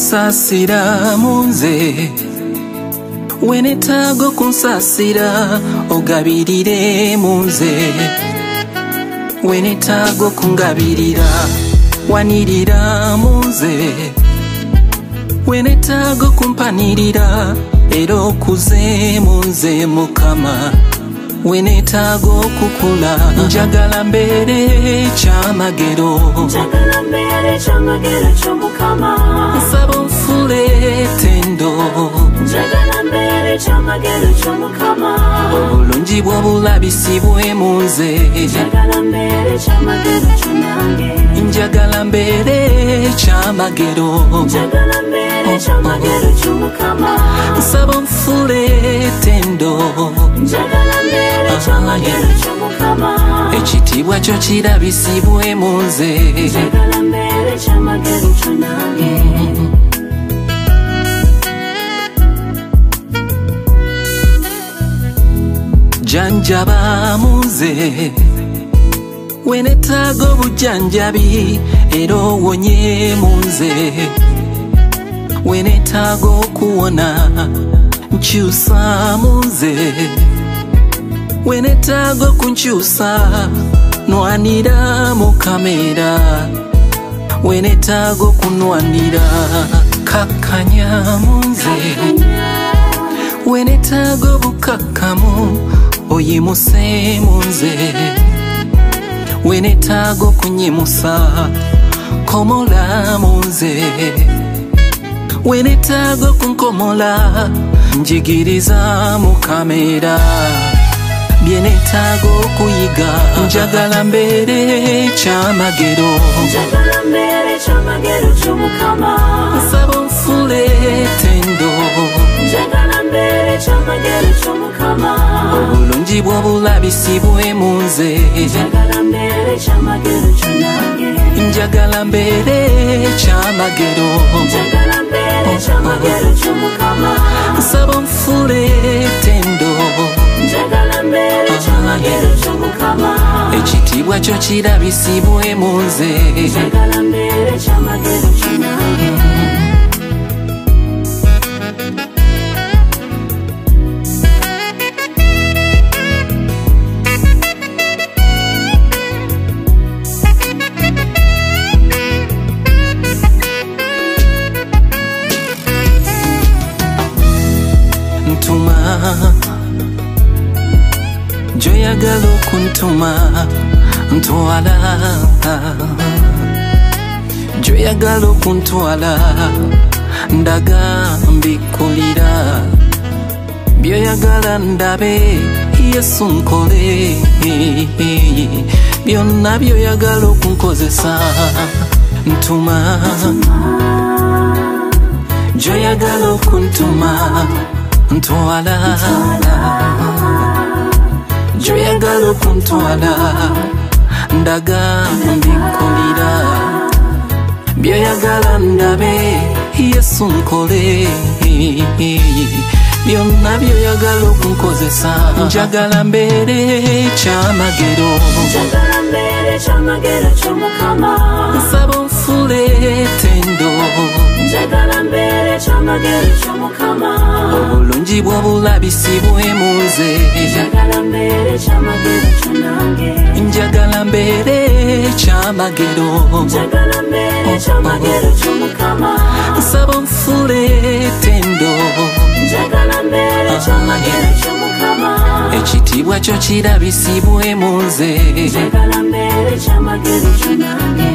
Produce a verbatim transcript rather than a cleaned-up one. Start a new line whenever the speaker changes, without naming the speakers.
kunsasira munze wenetaaga okunsasira ogabirire munze wenetaaga okungabirira wanirira munze wenetaaga okumpanirira era okuze munze Mukama wenetaaga okukula njagala mbeere kyamagero
njagala mbeere kyamagero ky'Omukama
nsaba onfuule ttendo
njagala mbeere kyamagero ky'Omukama
obulungi bw'obulabisibwe munze
njagala mbeere kyamagero ky'onange
njagala mbeere kyamagero
njagala mbeere kyamagero ky'Omukama
nsaba onfuule ttendo
njagala mbeere kyamagero ky'Omukama
ekitiibwa kyo kirabisibwe munze
njagala mbeere kyamagero ky'onange
janjaba munze wenetaaga obujjanjabi era owonye munze wenetaaga okuwona nkyusa munze wenetaaga okunkyusa nwanira mu kamera wenetaaga okunwanira kakkanya munze wenetaaga obukakkamu oyimuse munze wenetaaga okunyimusa komola munze wenetaaga okunkomola njigiriza mu kamera byenetaaga okuyiga njagala mbeere kyamagero
njagala mbeere kyamagero ky'Omukama
nsaba onfuule ttendo
njagala mbeere kyamagero ky'Omukama
obulungi bw'obulabisibwe munze
njagala mbeere kyamagero ky'onange
njagala mbeere kyamagero
njagala mbeere kyamagero ky'Omukama
nsaba onfuule ttendo
njagala mbeere kyamagero ky'Omukama
ekitiibwa kyo kirabisibwe munze
njagala mbeere kyamagero ky'onange
ntuma gyoyagala okuntuma ntwala gyoyagala okuntwala ndaga mbikkulira byoyagala ndabe Yesu nkole byonna byoyagala okunkozesa ntuma gyoyagala okuntuma ntwala gyoyagala okuntwala ndaga mbikkulira byoyagala ndabe Yesu nkole byonna byoyagala okunkozesa njagala mbeere kyamagero
njagala mbeere kyamagero ky'Omukama
nsaba onfuule ttendo
njagala mbeere kyamagero ky'Omukama
obulungi bw'obulabisibwe munze
njagala mbeere kyamagero ky'onange
njagala mbeere kyamagero
njagala mbeere kyamagero ky'Omukama
nsaba onfuule ttendo
njagala mbeere kyamagero ky'Omukama
ekitiibwa kyo kirabisibwe munze
njagala mbeere kyamagero ky'onange